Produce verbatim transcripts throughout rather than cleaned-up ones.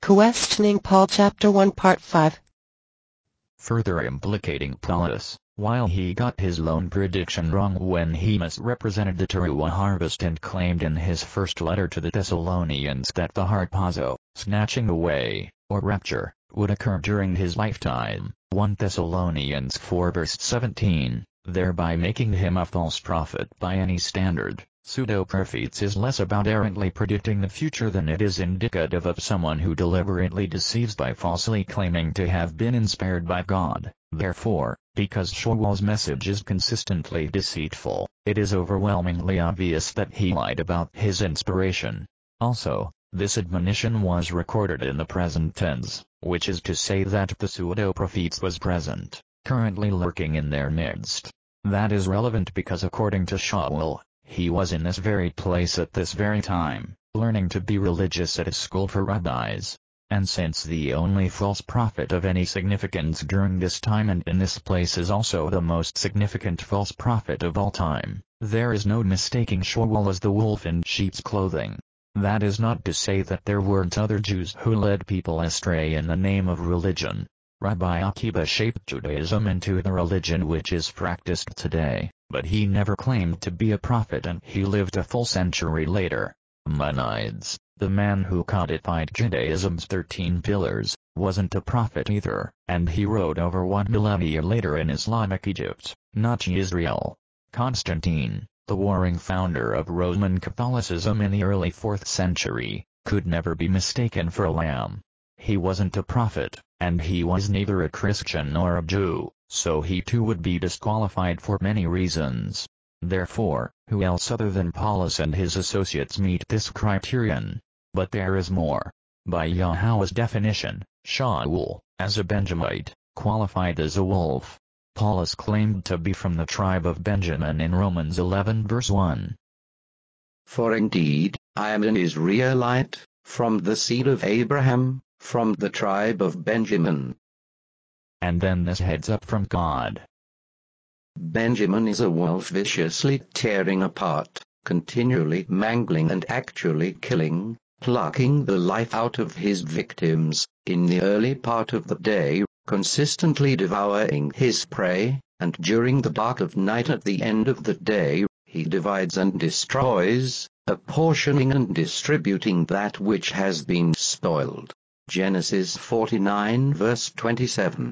Questioning Paul Chapter one Part five. Further implicating Paulus, while he got his lone prediction wrong when he misrepresented the true harvest and claimed in his first letter to the Thessalonians that the harpazo, snatching away, or rapture, would occur during his lifetime, First Thessalonians four verse seventeen, thereby making him a false prophet by any standard. Pseudo-prophets is less about errantly predicting the future than it is indicative of someone who deliberately deceives by falsely claiming to have been inspired by God. Therefore, because Shaul's message is consistently deceitful, it is overwhelmingly obvious that he lied about his inspiration. Also, this admonition was recorded in the present tense, which is to say that the pseudo-prophets was present, currently lurking in their midst. That is relevant because according to Shaul, he was in this very place at this very time, learning to be religious at a school for rabbis. And since the only false prophet of any significance during this time and in this place is also the most significant false prophet of all time, there is no mistaking Shaul as the wolf in sheep's clothing. That is not to say that there weren't other Jews who led people astray in the name of religion. Rabbi Akiba shaped Judaism into the religion which is practiced today, but he never claimed to be a prophet and he lived a full century later. Maimonides, the man who codified Judaism's thirteen pillars, wasn't a prophet either, and he wrote over one millennia later in Islamic Egypt, not Israel. Constantine, the warring founder of Roman Catholicism in the early fourth century, could never be mistaken for a lamb. He wasn't a prophet, and he was neither a Christian nor a Jew, so he too would be disqualified for many reasons. Therefore, who else other than Paulus and his associates meet this criterion? But there is more. By Yahweh's definition, Shaul, as a Benjamite, qualified as a wolf. Paulus claimed to be from the tribe of Benjamin in Romans eleven verse one. For indeed, I am an Israelite, from the seed of Abraham, from the tribe of Benjamin. And then this heads up from God. Benjamin is a wolf viciously tearing apart, continually mangling and actually killing, plucking the life out of his victims, in the early part of the day, consistently devouring his prey, and during the dark of night at the end of the day, he divides and destroys, apportioning and distributing that which has been spoiled. Genesis forty-nine verse twenty-seven.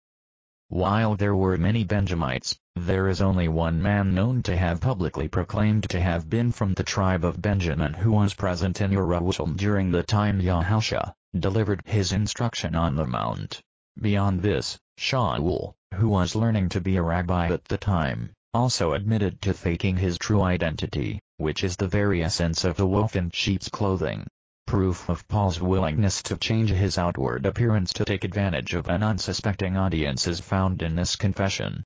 While there were many Benjamites, there is only one man known to have publicly proclaimed to have been from the tribe of Benjamin who was present in Jerusalem during the time Yahusha delivered his instruction on the mount. Beyond this, Shaul, who was learning to be a rabbi at the time, also admitted to faking his true identity, which is the very essence of the wolf in sheep's clothing. Proof of Paul's willingness to change his outward appearance to take advantage of an unsuspecting audience is found in this confession.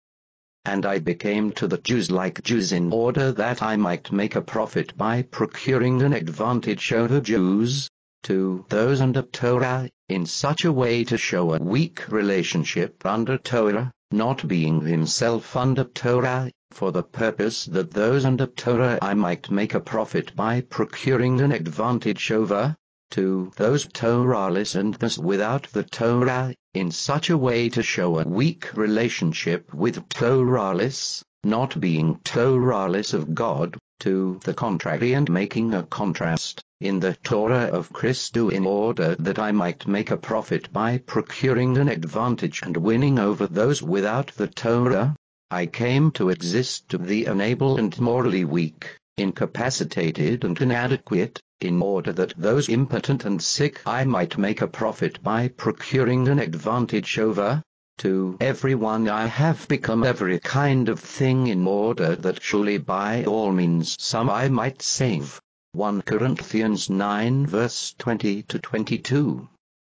And I became to the Jews like Jews in order that I might make a profit by procuring an advantage over Jews, to those under Torah, in such a way to show a weak relationship under Torah, not being himself under Torah, for the purpose that those under Torah I might make a profit by procuring an advantage over, to those Torahless and thus without the Torah, in such a way to show a weak relationship with Torahless, not being Torahless of God, to the contrary and making a contrast, in the Torah of Christ in order that I might make a profit by procuring an advantage and winning over those without the Torah. I came to exist to the unable and morally weak, incapacitated and inadequate, in order that those impotent and sick I might make a profit by procuring an advantage over. To everyone I have become every kind of thing in order that surely by all means some I might save. First Corinthians nine verse twenty to twenty-two.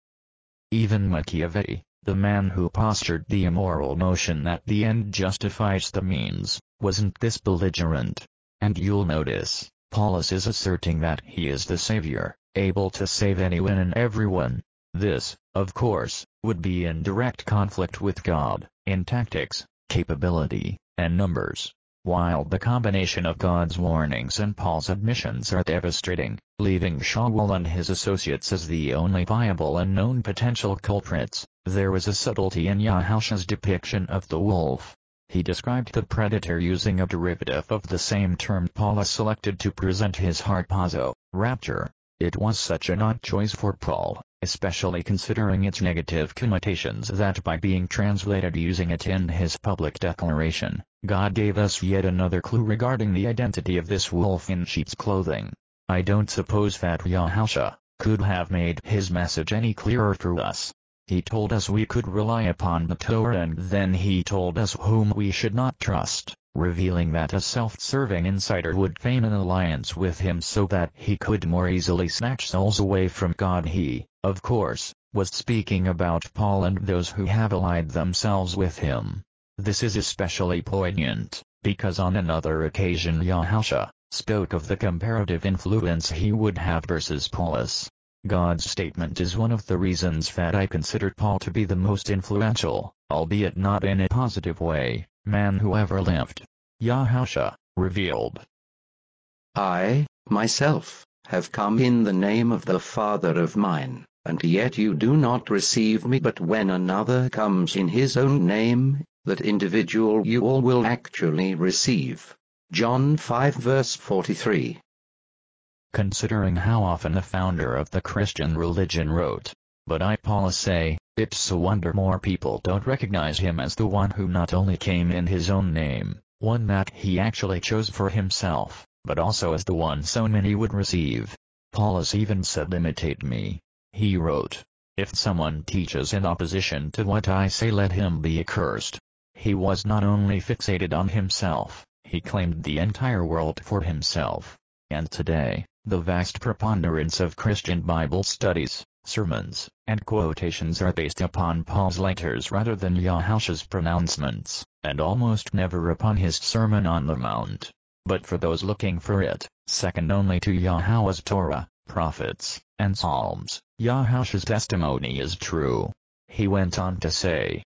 Even Machiavelli, the man who postured the immoral notion that the end justifies the means, wasn't this belligerent. And you'll notice, Paulus is asserting that he is the Savior, able to save anyone and everyone. This, of course, would be in direct conflict with God, in tactics, capability, and numbers. While the combination of God's warnings and Paul's admissions are devastating, leaving Shaul and his associates as the only viable and known potential culprits, there was a subtlety in Yahushua's depiction of the wolf. He described the predator using a derivative of the same term Paul selected to present his harpazo, rapture. It was such an odd choice for Paul, especially considering its negative connotations, that by being translated using it in his public declaration, God gave us yet another clue regarding the identity of this wolf in sheep's clothing. I don't suppose that Yahushua could have made his message any clearer for us. He told us we could rely upon the Torah, and then he told us whom we should not trust, revealing that a self-serving insider would feign an alliance with him so that he could more easily snatch souls away from God. He, of course, was speaking about Paul and those who have allied themselves with him. This is especially poignant, because on another occasion Yahushua spoke of the comparative influence he would have versus Paulus. God's statement is one of the reasons that I consider Paul to be the most influential, albeit not in a positive way, man who ever lived. Yahushua revealed, I, myself, have come in the name of the Father of mine, and yet you do not receive me. But when another comes in his own name, that individual you all will actually receive. John five verse forty-three. Considering how often the founder of the Christian religion wrote, "But I, Paul, say, it's a wonder more people don't recognize him as the one who not only came in his own name, one that he actually chose for himself, but also as the one so many would receive." Paulus even said, "Imitate me." He wrote, "If someone teaches in opposition to what I say, let him be accursed." He was not only fixated on himself, he claimed the entire world for himself. And today, the vast preponderance of Christian Bible studies, sermons, and quotations are based upon Paul's letters rather than Yahushua's pronouncements, and almost never upon his Sermon on the Mount. But for those looking for it, second only to Yahushua's Torah, prophets, and Psalms, Yahushua's testimony is true. He went on to say,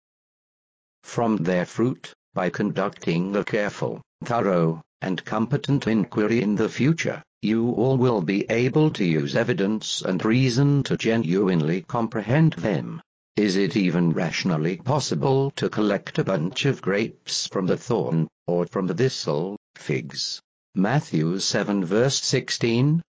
"From their fruit, by conducting a careful, thorough, and competent inquiry in the future, you all will be able to use evidence and reason to genuinely comprehend them. Is it even rationally possible to collect a bunch of grapes from the thorn, or from the thistle, figs?" Matthew seven verse sixteen.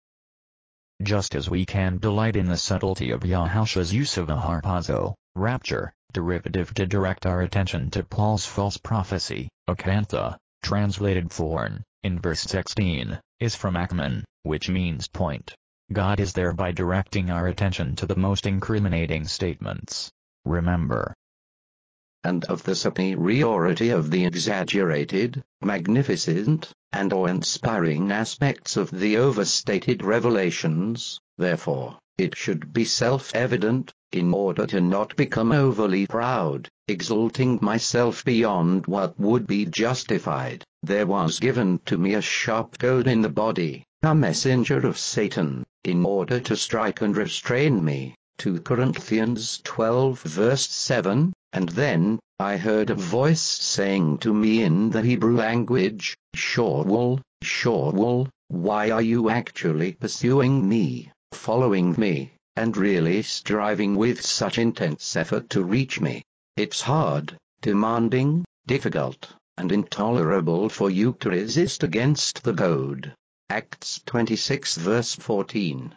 Just as we can delight in the subtlety of Yahushua's use of a harpazo, rapture, derivative to direct our attention to Paul's false prophecy, akantha, translated thorn, in verse sixteen, is from akman, which means point. God is thereby directing our attention to the most incriminating statements. Remember, And of the superiority of the exaggerated, magnificent, and awe-inspiring aspects of the overstated revelations, therefore, it should be self-evident, in order to not become overly proud, exalting myself beyond what would be justified, there was given to me a sharp goad in the body, a messenger of Satan, in order to strike and restrain me. Second Corinthians twelve verse seven. And then, I heard a voice saying to me in the Hebrew language, "Shaul, Shaul, why are you actually pursuing me, following me, and really striving with such intense effort to reach me? It's hard, demanding, difficult, and intolerable for you to resist against the goad." Acts twenty-six verse fourteen.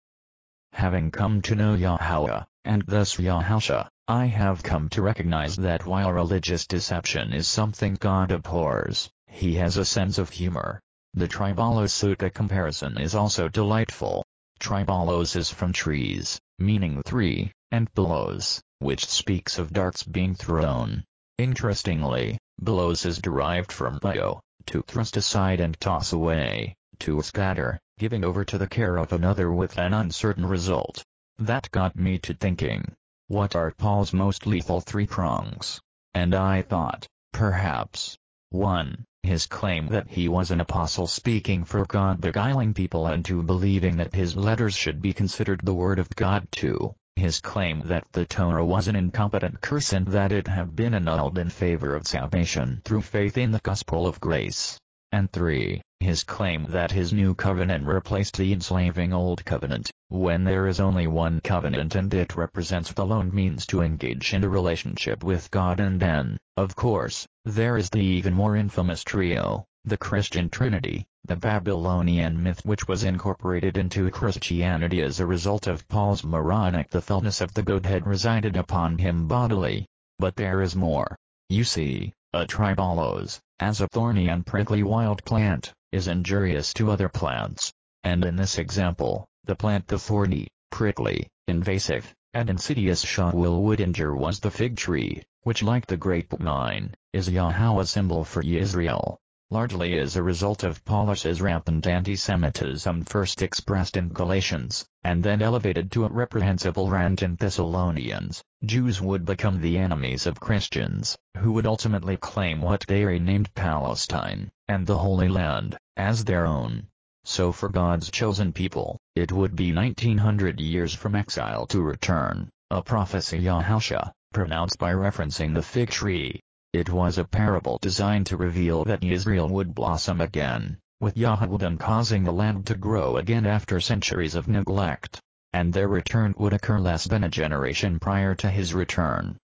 Having come to know Yahweh, and thus Yahushua, I have come to recognize that while religious deception is something God abhors, he has a sense of humor. The Tribalos Sutta comparison is also delightful. Tribalos is from trees, meaning three, and balos, which speaks of darts being thrown. Interestingly, balos is derived from bio, to thrust aside and toss away, to scatter, giving over to the care of another with an uncertain result. That got me to thinking, what are Paul's most lethal three prongs? And I thought, perhaps, one, his claim that he was an apostle speaking for God, beguiling people into believing that his letters should be considered the word of God; two, His claim that the Torah was an incompetent curse and that it had been annulled in favor of salvation through faith in the gospel of grace. And three. His claim that his new covenant replaced the enslaving old covenant, when there is only one covenant and it represents the lone means to engage in a relationship with God. And then, of course, there is the even more infamous trio, the Christian Trinity, the Babylonian myth which was incorporated into Christianity as a result of Paul's moronic the fullness of the Godhead resided upon him bodily. But there is more. You see, a tribolos, as a thorny and prickly wild plant, is injurious to other plants. And in this example, the plant the thorny, prickly, invasive, and insidious shawul would injure was the fig tree, which like the grapevine, is Yahweh's symbol for Israel. Largely as a result of Paulus's rampant anti-Semitism first expressed in Galatians, and then elevated to a reprehensible rant in Thessalonians, Jews would become the enemies of Christians, who would ultimately claim what they renamed Palestine, and the Holy Land, as their own. So for God's chosen people, it would be nineteen hundred years from exile to return, a prophecy Yahusha pronounced by referencing the fig tree. It was a parable designed to reveal that Israel would blossom again, with Yahweh causing the land to grow again after centuries of neglect, and their return would occur less than a generation prior to his return.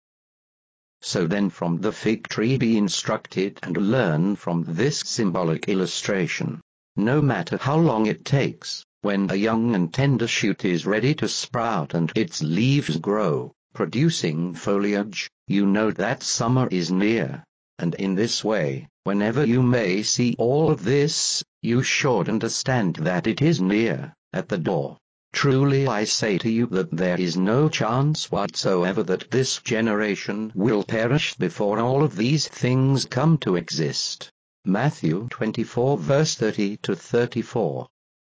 So then from the fig tree be instructed and learn from this symbolic illustration. No matter how long it takes, when a young and tender shoot is ready to sprout and its leaves grow, producing foliage, you know that summer is near. And in this way, whenever you may see all of this, you should understand that it is near, at the door. Truly I say to you that there is no chance whatsoever that this generation will perish before all of these things come to exist. Matthew twenty-four verse thirty to thirty-four.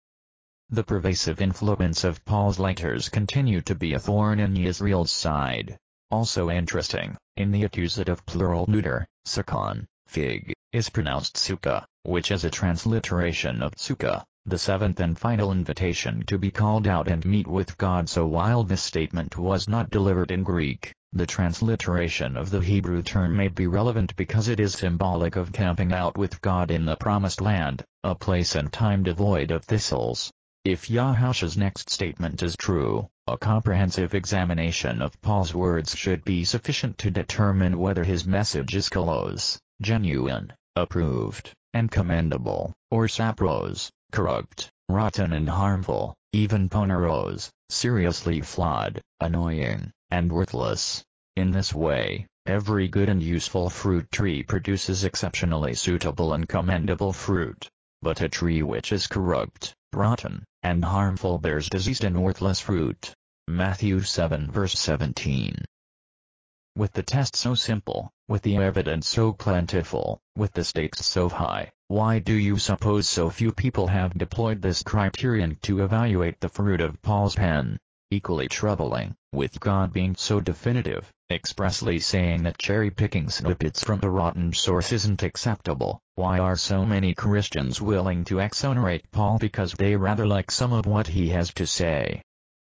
The pervasive influence of Paul's letters continued to be a thorn in Israel's side. Also interesting, in the accusative plural neuter, sakon, fig, is pronounced sukkah, which is a transliteration of sukkah, the seventh and final invitation to be called out and meet with God. So while this statement was not delivered in Greek, the transliteration of the Hebrew term may be relevant because it is symbolic of camping out with God in the Promised Land, a place and time devoid of thistles. If Yahusha's next statement is true, a comprehensive examination of Paul's words should be sufficient to determine whether his message is kalos, genuine, approved, and commendable, or sapros, corrupt, rotten and harmful, even poneros, seriously flawed, annoying, and worthless. In this way, every good and useful fruit tree produces exceptionally suitable and commendable fruit. But a tree which is corrupt, rotten, and harmful bears diseased and worthless fruit. Matthew seven verse seventeen. With the test so simple, with the evidence so plentiful, with the stakes so high, why do you suppose so few people have deployed this criterion to evaluate the fruit of Paul's pen? Equally troubling, with God being so definitive, expressly saying that cherry-picking snippets from a rotten source isn't acceptable, why are so many Christians willing to exonerate Paul because they rather like some of what he has to say?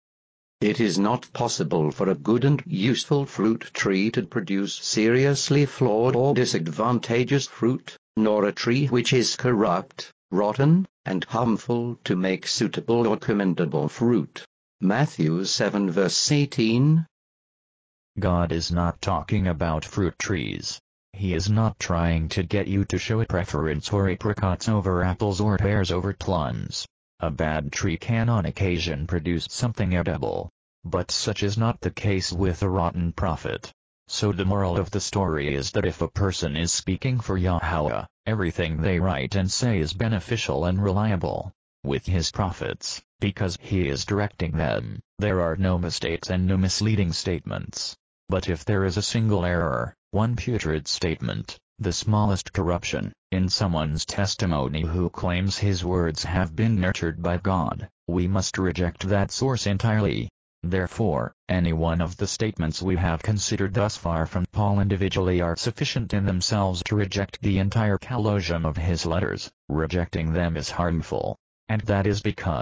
It is not possible for a good and useful fruit tree to produce seriously flawed or disadvantageous fruit, nor a tree which is corrupt, rotten, and harmful to make suitable or commendable fruit. Matthew seven verse eighteen. God is not talking about fruit trees. He is not trying to get you to show a preference for apricots over apples or pears over plums. A bad tree can on occasion produce something edible, but such is not the case with a rotten prophet. So the moral of the story is that if a person is speaking for Yahweh, everything they write and say is beneficial and reliable. With his prophets, because he is directing them, there are no mistakes and no misleading statements. But if there is a single error, one putrid statement, the smallest corruption, in someone's testimony who claims his words have been nurtured by God, we must reject that source entirely. Therefore, any one of the statements we have considered thus far from Paul individually are sufficient in themselves to reject the entire calogium of his letters. Rejecting them is harmful. And that is because,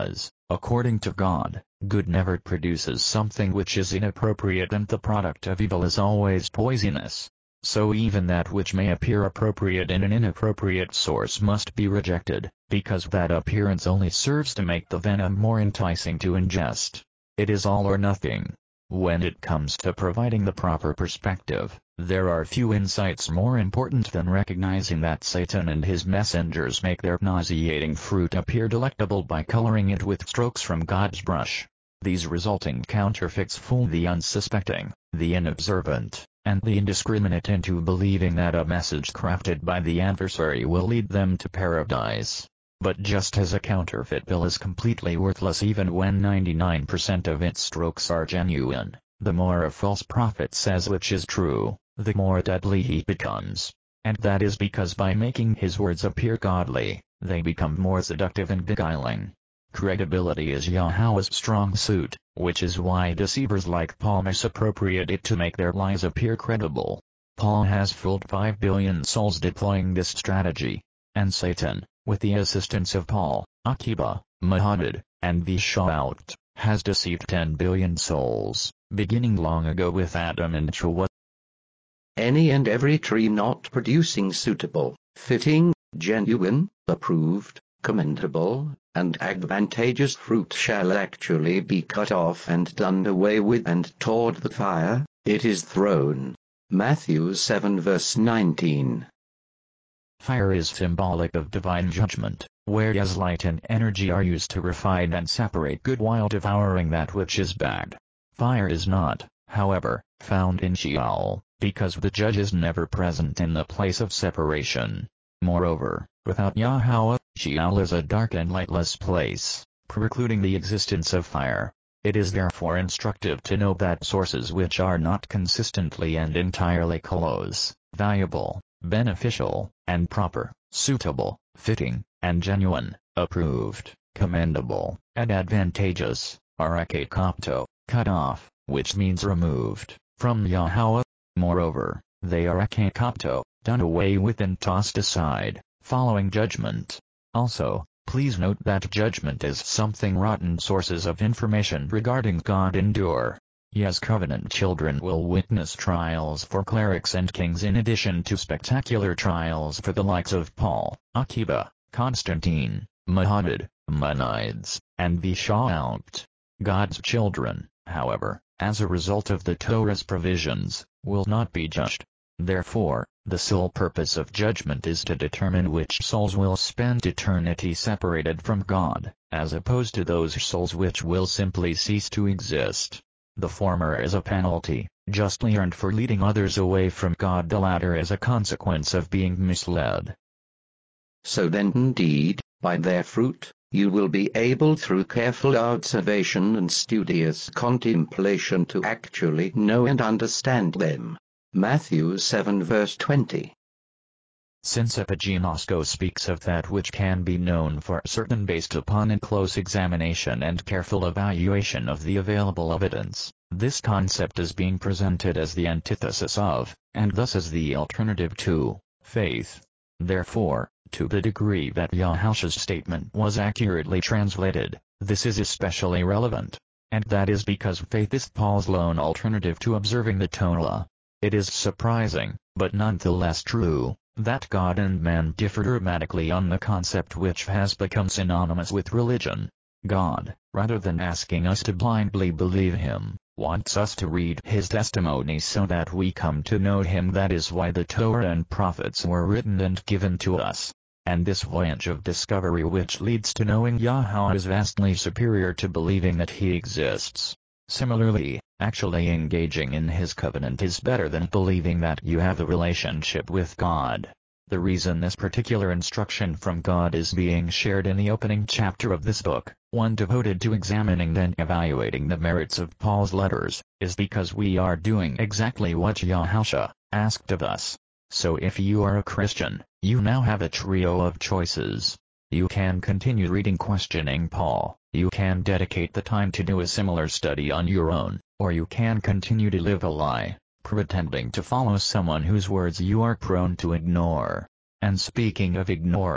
According to God, good never produces something which is inappropriate, and the product of evil is always poisonous. So even that which may appear appropriate in an inappropriate source must be rejected, because that appearance only serves to make the venom more enticing to ingest. It is all or nothing. When it comes to providing the proper perspective, there are few insights more important than recognizing that Satan and his messengers make their nauseating fruit appear delectable by coloring it with strokes from God's brush. These resulting counterfeits fool the unsuspecting, the inobservant, and the indiscriminate into believing that a message crafted by the adversary will lead them to paradise. But just as a counterfeit bill is completely worthless even when ninety-nine percent of its strokes are genuine, the more a false prophet says which is true, the more deadly he becomes. And that is because by making his words appear godly, they become more seductive and beguiling. Credibility is Yahweh's strong suit, which is why deceivers like Paul misappropriate it to make their lies appear credible. Paul has fooled five billion souls deploying this strategy. And Satan, with the assistance of Paul, Akiba, Muhammad, and Vishalt, has deceived ten billion souls, beginning long ago with Adam and Chua. Any and every tree not producing suitable, fitting, genuine, approved, commendable, and advantageous fruit shall actually be cut off and done away with and toward the fire, it is thrown. Matthew seven verse nineteen. Fire is symbolic of divine judgment, whereas light and energy are used to refine and separate good while devouring that which is bad. Fire is not, however, found in Sheol, because the judge is never present in the place of separation. Moreover, without Yahweh, Sheol is a dark and lightless place, precluding the existence of fire. It is therefore instructive to know that sources which are not consistently and entirely close, valuable, beneficial, and proper, suitable, fitting, and genuine, approved, commendable, and advantageous, are akakopto, cut off, which means removed, from Yahweh. Moreover, they are akakopto, done away with and tossed aside, following judgment. Also, please note that judgment is something rotten sources of information regarding God endure. Yes, covenant children will witness trials for clerics and kings in addition to spectacular trials for the likes of Paul, Akiba, Constantine, Muhammad, Maimonides, and Vishalt. God's children, however, as a result of the Torah's provisions, will not be judged. Therefore, the sole purpose of judgment is to determine which souls will spend eternity separated from God, as opposed to those souls which will simply cease to exist. The former is a penalty, justly earned for leading others away from God, the latter is a consequence of being misled. So then indeed, by their fruit, you will be able through careful observation and studious contemplation to actually know and understand them. Matthew seven verse twenty. Since Epigenosko speaks of that which can be known for certain based upon a close examination and careful evaluation of the available evidence, this concept is being presented as the antithesis of, and thus as the alternative to, faith. Therefore, to the degree that Yahushua's statement was accurately translated, this is especially relevant. And that is because faith is Paul's lone alternative to observing the Torah. It is surprising, but nonetheless true, that God and man differ dramatically on the concept which has become synonymous with religion. God, rather than asking us to blindly believe him, wants us to read his testimonies so that we come to know him. That is why the Torah and prophets were written and given to us. And this voyage of discovery which leads to knowing Yahweh is vastly superior to believing that he exists. Similarly, actually engaging in his covenant is better than believing that you have a relationship with God. The reason this particular instruction from God is being shared in the opening chapter of this book, one devoted to examining and evaluating the merits of Paul's letters, is because we are doing exactly what Yahushua asked of us. So if you are a Christian, you now have a trio of choices. You can continue reading questioning Paul, you can dedicate the time to do a similar study on your own, or you can continue to live a lie, pretending to follow someone whose words you are prone to ignore. And speaking of ignoring,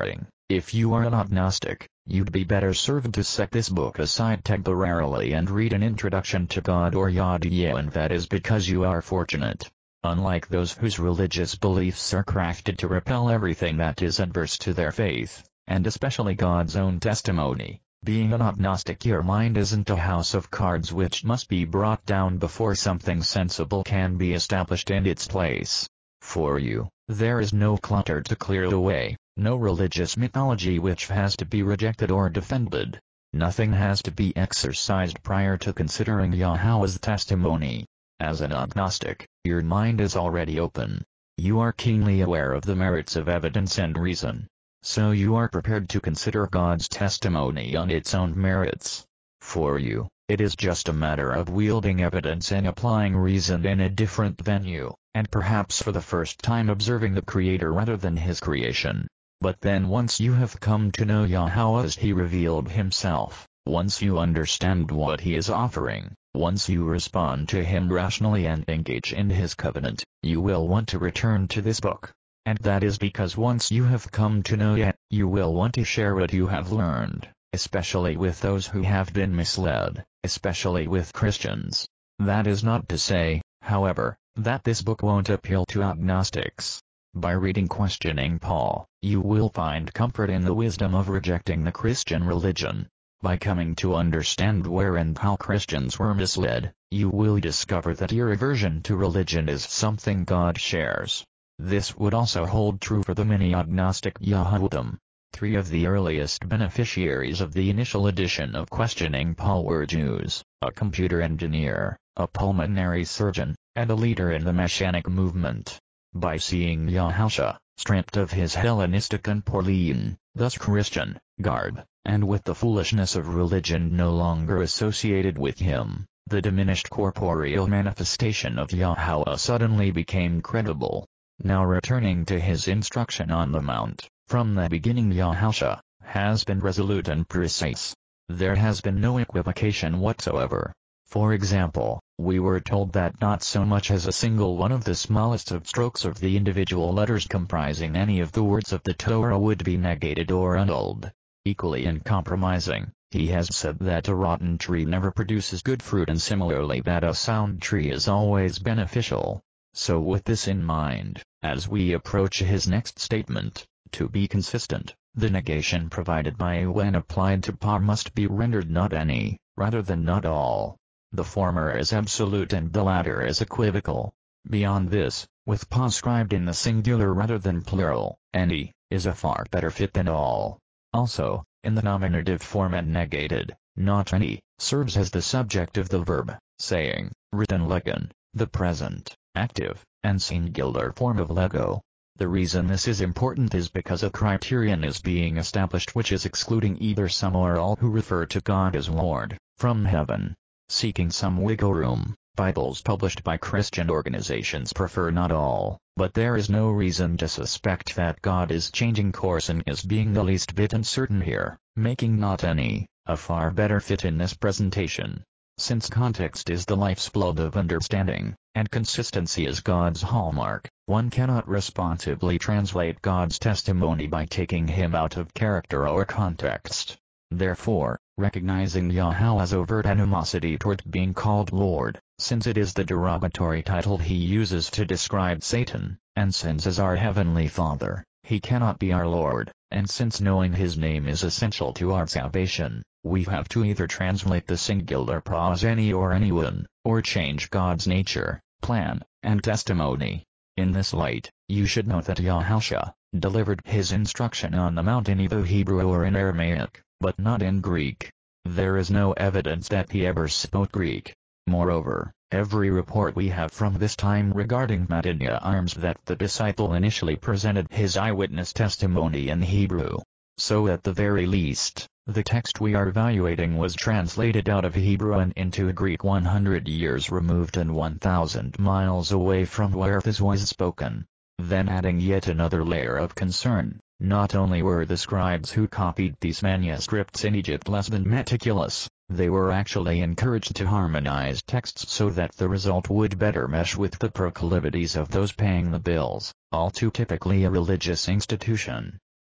If you are an agnostic, you'd be better served to set this book aside temporarily and read an introduction to God or Yahweh, and that is because you are fortunate. Unlike those whose religious beliefs are crafted to repel everything that is adverse to their faith, and especially God's own testimony, being an agnostic, your mind isn't a house of cards which must be brought down before something sensible can be established in its place. For you, there is no clutter to clear away, no religious mythology which has to be rejected or defended. Nothing has to be exercised prior to considering Yahweh's testimony. As an agnostic, your mind is already open. You are keenly aware of the merits of evidence and reason. So you are prepared to consider God's testimony on its own merits. For you, it is just a matter of wielding evidence and applying reason in a different venue, and perhaps for the first time observing the Creator rather than His creation. But then once you have come to know Yahweh as He revealed Himself, once you understand what He is offering, once you respond to Him rationally and engage in His covenant, you will want to return to this book. And that is because once you have come to know Yah, you will want to share what you have learned, especially with those who have been misled, especially with Christians. That is not to say, however, that this book won't appeal to agnostics. By reading Questioning Paul, you will find comfort in the wisdom of rejecting the Christian religion. By coming to understand where and how Christians were misled, you will discover that your aversion to religion is something God shares. This would also hold true for the many agnostic Yahudim. Three of the earliest beneficiaries of the initial edition of Questioning Paul were Jews, a computer engineer, a pulmonary surgeon, and a leader in the Messianic movement. By seeing Yahusha, stripped of his Hellenistic and Pauline, thus Christian, garb, and with the foolishness of religion no longer associated with him, the diminished corporeal manifestation of Yahweh suddenly became credible. Now returning to his instruction on the Mount, from the beginning Yahusha has been resolute and precise. There has been no equivocation whatsoever. For example, we were told that not so much as a single one of the smallest of strokes of the individual letters comprising any of the words of the Torah would be negated or annulled. Equally uncompromising, he has said that a rotten tree never produces good fruit, and similarly that a sound tree is always beneficial. So with this in mind, as we approach his next statement, to be consistent, the negation provided by when applied to pa must be rendered not any, rather than not all. The former is absolute and the latter is equivocal. Beyond this, with pa scribed in the singular rather than plural, any, is a far better fit than all. Also, in the nominative form and negated, not any, serves as the subject of the verb, saying, written legon, the present, active, and singular form of lego. The reason this is important is because a criterion is being established which is excluding either some or all who refer to God as Lord, from heaven. Seeking some wiggle room, Bibles published by Christian organizations prefer not all, but there is no reason to suspect that God is changing course and is being the least bit uncertain here, making not any, a far better fit in this presentation. Since context is the life's blood of understanding, and consistency is God's hallmark, one cannot responsibly translate God's testimony by taking him out of character or context. Therefore, recognizing Yahweh's overt animosity toward being called Lord, since it is the derogatory title he uses to describe Satan, and since as our Heavenly Father, he cannot be our Lord, and since knowing his name is essential to our salvation, we have to either translate the singular pa as any or anyone, or change God's nature, plan, and testimony. In this light, you should note that Yahusha delivered his instruction on the Mount in either Hebrew or in Aramaic, but not in Greek. There is no evidence that he ever spoke Greek. Moreover, every report we have from this time regarding Matanya affirms that the disciple initially presented his eyewitness testimony in Hebrew. So at the very least, the text we are evaluating was translated out of Hebrew and into Greek one hundred years removed and one thousand miles away from where this was spoken. Then adding yet another layer of concern, not only were the scribes who copied these manuscripts in Egypt less than meticulous, they were actually encouraged to harmonize texts so that the result would better mesh with the proclivities of those paying the bills, all too typically a religious institution.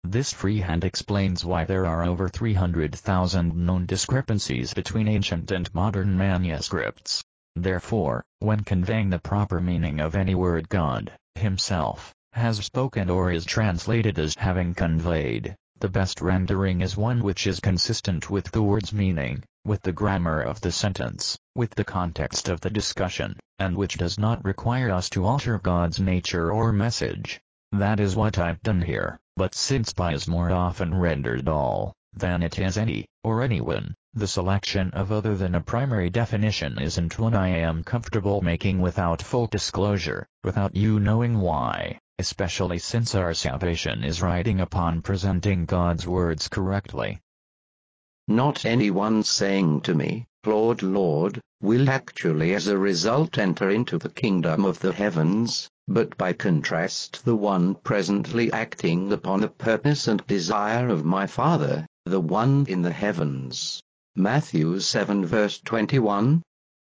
This freehand explains why there are over three hundred thousand known discrepancies between ancient and modern manuscripts. Therefore, when conveying the proper meaning of any word, God, himself, has spoken or is translated as having conveyed, the best rendering is one which is consistent with the word's meaning, with the grammar of the sentence, with the context of the discussion, and which does not require us to alter God's nature or message. That is what I've done here, but since by is more often rendered all, than it is any, or anyone, the selection of other than a primary definition isn't one I am comfortable making without full disclosure, without you knowing why, especially since our salvation is riding upon presenting God's words correctly. Not anyone saying to me, Lord, Lord, will actually as a result enter into the kingdom of the heavens, but by contrast the one presently acting upon the purpose and desire of my Father, the one in the heavens. Matthew seven verse twenty-one.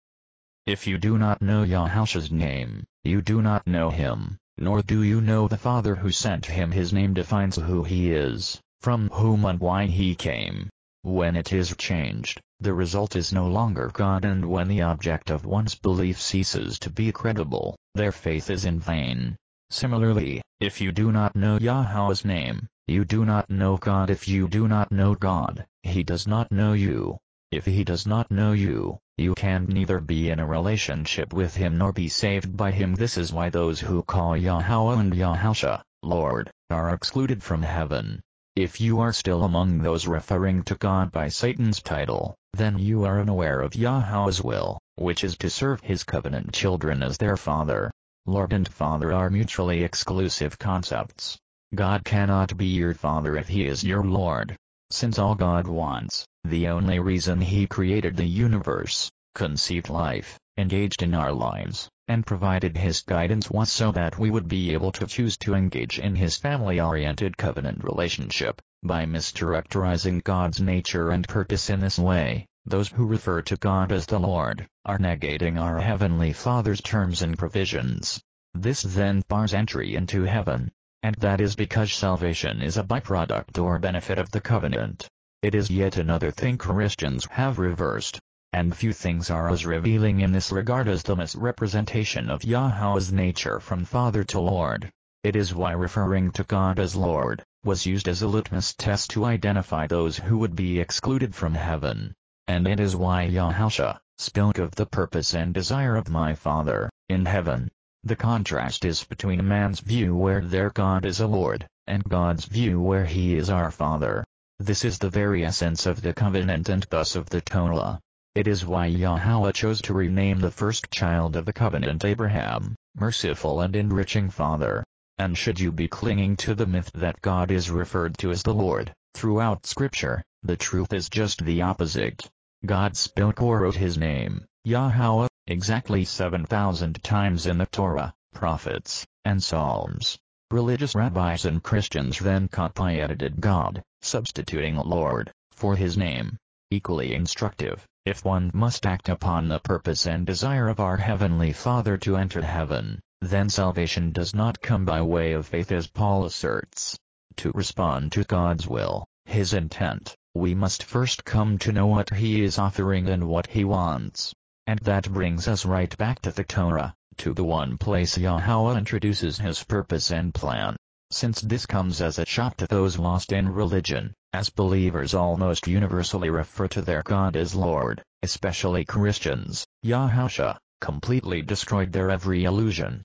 If you do not know Yahushua's name, you do not know him, nor do you know the Father who sent him. His name defines who he is, from whom and why he came. When it is changed, the result is no longer God, and when the object of one's belief ceases to be credible, their faith is in vain. Similarly, if you do not know Yahweh's name, you do not know God. If you do not know God, he does not know you. If he does not know you, you can neither be in a relationship with him nor be saved by him. This is why those who call Yahweh and Yahushua, Lord, are excluded from heaven. If you are still among those referring to God by Satan's title, then you are unaware of Yahweh's will, which is to serve his covenant children as their Father. Lord and Father are mutually exclusive concepts. God cannot be your Father if he is your Lord. Since all God wants, the only reason he created the universe, conceived life, engaged in our lives, and provided his guidance was so that we would be able to choose to engage in his family-oriented covenant relationship. By mischaracterizing God's nature and purpose in this way, those who refer to God as the Lord, are negating our Heavenly Father's terms and provisions. This then bars entry into heaven. And that is because salvation is a byproduct or benefit of the covenant. It is yet another thing Christians have reversed. And few things are as revealing in this regard as the misrepresentation of Yahweh's nature from Father to Lord. It is why referring to God as Lord was used as a litmus test to identify those who would be excluded from heaven. And it is why Yahushua spoke of the purpose and desire of my Father in heaven. The contrast is between a man's view where their God is a Lord, and God's view where he is our Father. This is the very essence of the covenant and thus of the Torah. It is why Yahweh chose to rename the first child of the covenant Abraham, merciful and enriching Father. And should you be clinging to the myth that God is referred to as the Lord, throughout Scripture, the truth is just the opposite. God spoke or wrote his name, Yahweh, exactly seven thousand times in the Torah, prophets, and Psalms. Religious rabbis and Christians then copy-edited God, substituting Lord for his name. Equally instructive, if one must act upon the purpose and desire of our Heavenly Father to enter heaven, then salvation does not come by way of faith as Paul asserts. To respond to God's will, his intent, we must first come to know what he is offering and what he wants. And that brings us right back to the Torah, to the one place Yahweh introduces his purpose and plan. Since this comes as a shock to those lost in religion, as believers almost universally refer to their God as Lord, especially Christians, Yahushua completely destroyed their every illusion.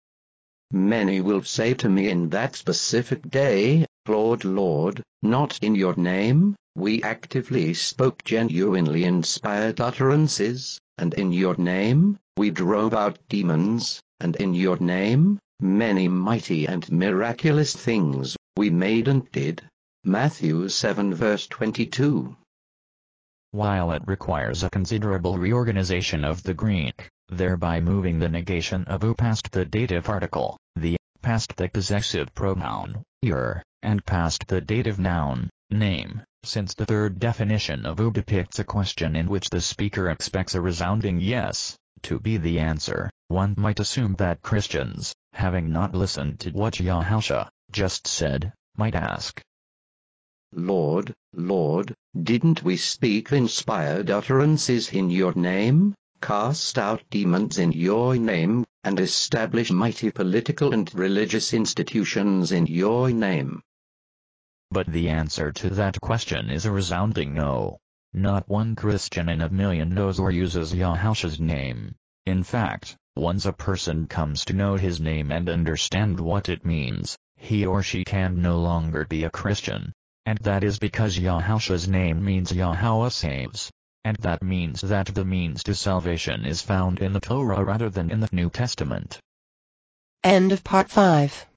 Many will say to me in that specific day, Lord, Lord, not in your name, we actively spoke genuinely inspired utterances, and in your name, we drove out demons, and in your name, many mighty and miraculous things we made and did. Matthew seven verse twenty-two. While it requires a considerable reorganization of the Greek, thereby moving the negation of u past the dative article, the past the possessive pronoun, er, and past the dative noun, name, since the third definition of u depicts a question in which the speaker expects a resounding yes to be the answer, one might assume that Christians, having not listened to what Yahushua just said, might ask, Lord, Lord, didn't we speak inspired utterances in your name, cast out demons in your name, and establish mighty political and religious institutions in your name? But the answer to that question is a resounding no. Not one Christian in a million knows or uses Yahushua's name. In fact, once a person comes to know his name and understand what it means, he or she can no longer be a Christian. And that is because Yahushua's name means Yahweh saves. And that means that the means to salvation is found in the Torah rather than in the New Testament. End of part five.